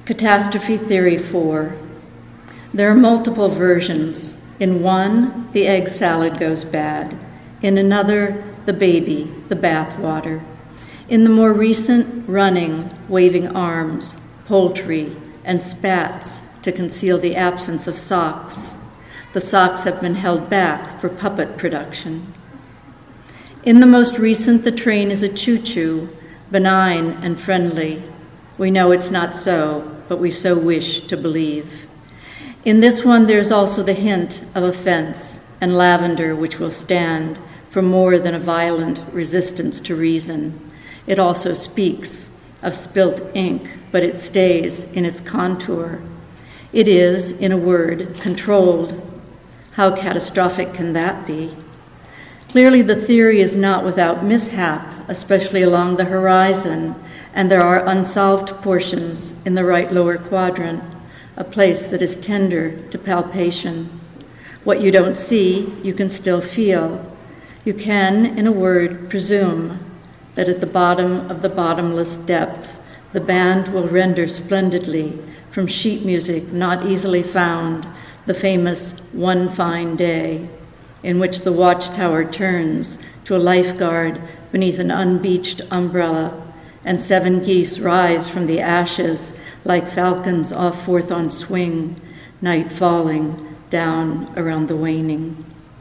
Catastrophe Theory 4. There are multiple versions. In one, the egg salad goes bad. In another, the baby, the bathwater. In the more recent, running, waving arms, poultry, and spats to conceal the absence of socks. The socks have been held back for puppet production. In the most recent, the train is a choo-choo, benign and friendly. We know it's not so, but we so wish to believe. In this one, there's also the hint of offense and lavender, which will stand for more than a violent resistance to reason. It also speaks of spilt ink, but it stays in its contour. It is, in a word, controlled. How catastrophic can that be? Clearly, the theory is not without mishap, especially along the horizon, and there are unsolved portions in the right lower quadrant, a place that is tender to palpation. What you don't see, you can still feel. You can, in a word, presume that at the bottom of the bottomless depth, the band will render splendidly from sheet music not easily found, the famous One Fine Day, in which the watchtower turns to a lifeguard beneath an unbeached umbrella, and 7 geese rise from the ashes like falcons off forth on swing, night falling down around the waning.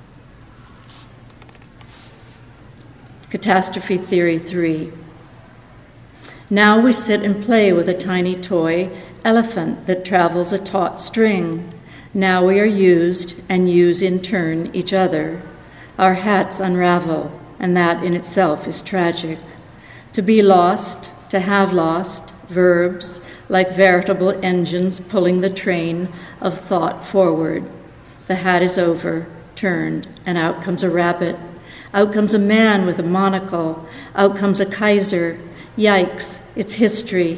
Catastrophe Theory 3. Now we sit and play with a tiny toy elephant that travels a taut string. Now we are used and use in turn each other. Our hats unravel, and that in itself is tragic. To be lost, to have lost, verbs like veritable engines pulling the train of thought forward. The hat is over, turned, and out comes a rabbit. Out comes a man with a monocle. Out comes a Kaiser. Yikes, it's history.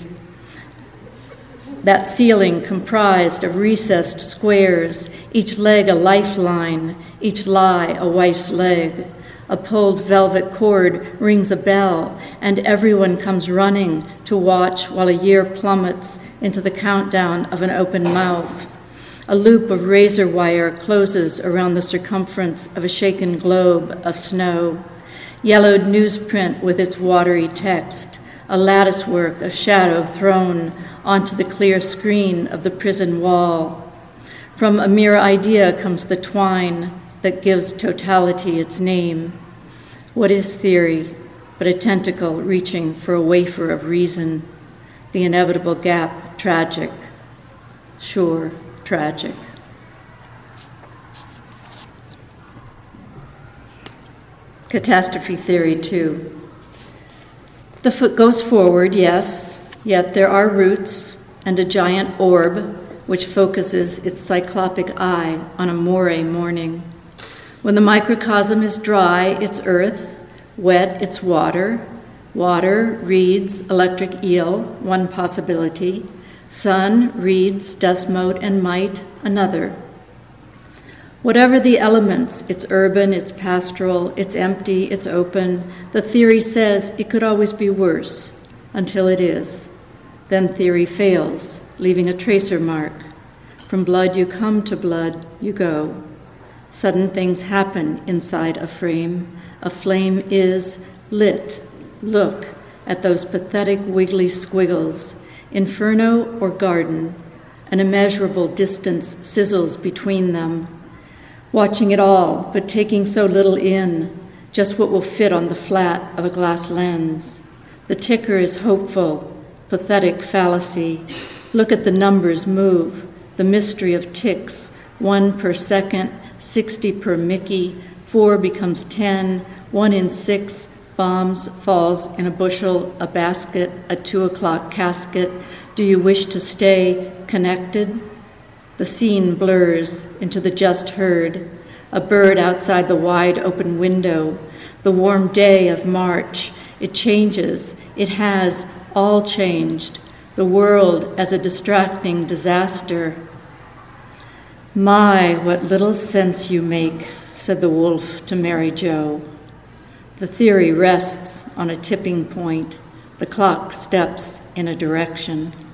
That ceiling comprised of recessed squares, each leg a lifeline, each lie a wife's leg. A pulled velvet cord rings a bell, and everyone comes running to watch while a year plummets into the countdown of an open mouth. A loop of razor wire closes around the circumference of a shaken globe of snow. Yellowed newsprint with its watery text, a latticework of shadow thrown onto the clear screen of the prison wall. From a mere idea comes the twine that gives totality its name. What is theory but a tentacle reaching for a wafer of reason? The inevitable gap, tragic. Sure, tragic. Catastrophe Theory 2. The foot goes forward, yes, yet there are roots and a giant orb which focuses its cyclopic eye on a moire morning. When the microcosm is dry, it's earth, wet, it's water. Water, reeds, electric eel, one possibility. Sun, reeds, dust mote, and might, another. Whatever the elements, it's urban, it's pastoral, it's empty, it's open, the theory says it could always be worse, until it is. Then theory fails, leaving a tracer mark. From blood you come, to blood you go. Sudden things happen inside a frame. A flame is lit. Look at those pathetic wiggly squiggles. Inferno or garden. An immeasurable distance sizzles between them. Watching it all, but taking so little in, just what will fit on the flat of a glass lens. The ticker is hopeful, pathetic fallacy. Look at the numbers move, the mystery of ticks, 1 per second, 60 per Mickey, 4 becomes 10, 1 in 6 bombs falls in a bushel, a basket, a 2 o'clock casket. Do you wish to stay connected? The scene blurs into the just heard, a bird outside the wide open window, the warm day of March. It changes, it has all changed, the world as a distracting disaster. My, what little sense you make, said the wolf to Mary Jo. The theory rests on a tipping point. The clock steps in a direction.